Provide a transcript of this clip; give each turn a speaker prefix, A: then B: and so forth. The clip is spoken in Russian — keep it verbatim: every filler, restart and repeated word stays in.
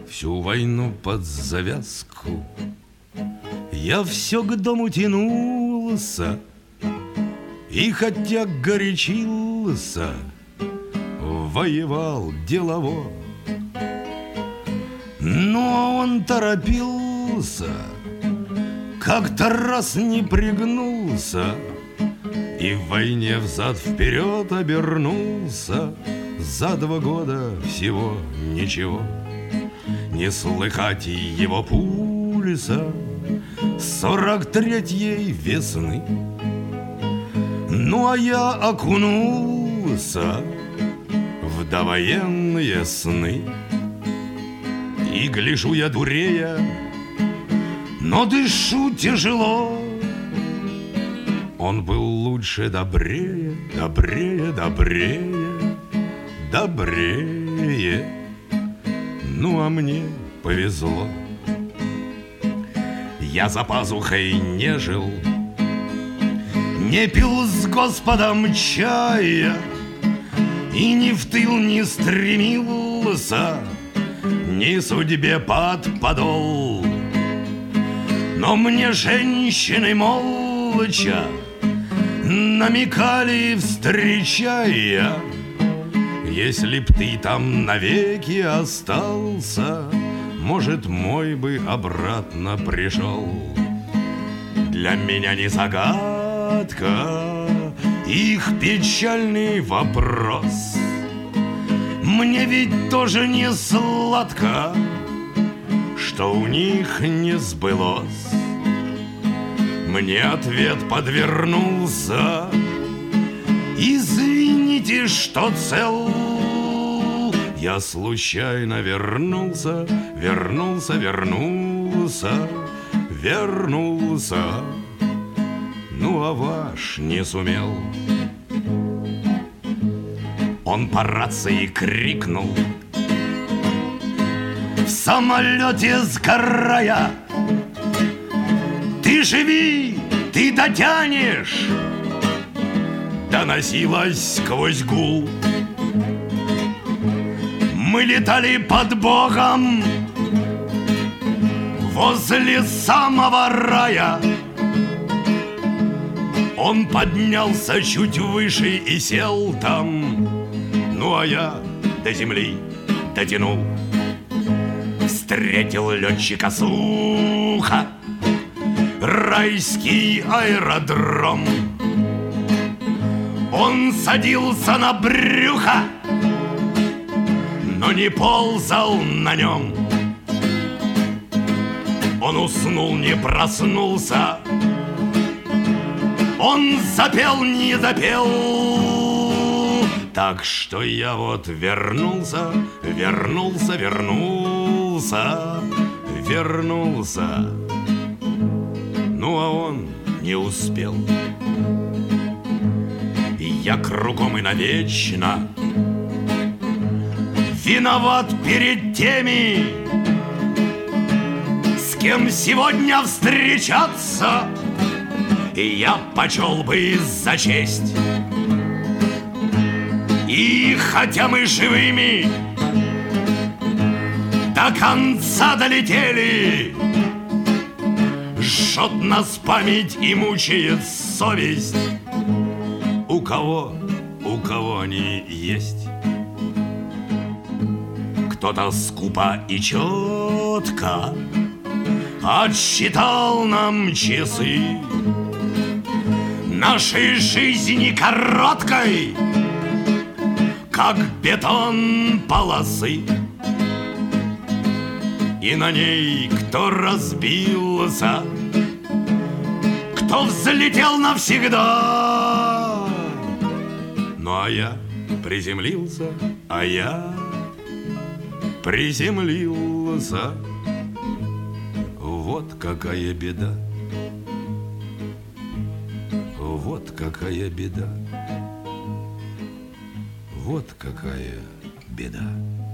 A: Всю войну под завязку я все к дому тянулся, и хотя горячился, воевал делово. Но он торопился, как-то раз не пригнулся и в войне взад-вперед обернулся. За два года всего ничего, не слыхать его пульса сорок третьей весны. Ну а я окунулся в довоенные сны, и гляжу я дурея, но дышу тяжело. Он был лучше, добрее, добрее, добрее, добрее. Ну а мне повезло. Я за пазухой не жил, не пил с Господом чая, и ни в тыл не стремился, ни судьбе под подол. Но мне женщины молча намекали, встречая: если б ты там навеки остался, может, мой бы обратно пришел. Для меня не загадка их печальный вопрос. Мне ведь тоже не сладко, что у них не сбылось. Мне ответ подвернулся: извините, что цел. Я случайно вернулся, вернулся, вернулся, вернулся. Ну а ваш не сумел. Он по рации крикнул в самолете сгорая: ты живи, ты дотянешь. Доносилось сквозь гул. Мы летали под Богом возле самого рая. Он поднялся чуть выше и сел там. Ну а я до земли дотянул. Встретил летчика сухо райский аэродром. Он садился на брюхо, но не ползал на нем. Он уснул, не проснулся. Он запел, не допел. Так что я вот вернулся, вернулся, вернулся, вернулся. Ну а он не успел. Я кругом и навечно виноват перед теми, с кем сегодня встречаться я почел бы за честь. И хотя мы живыми до конца долетели, жжет нас память и мучает совесть. У кого, у кого они есть? Кто-то скупо и четко отсчитал нам часы нашей жизни короткой, как бетон полосы. И на ней кто разбился, кто взлетел навсегда. Ну а я приземлился, а я приземлился. Вот какая беда, вот какая беда, вот какая беда.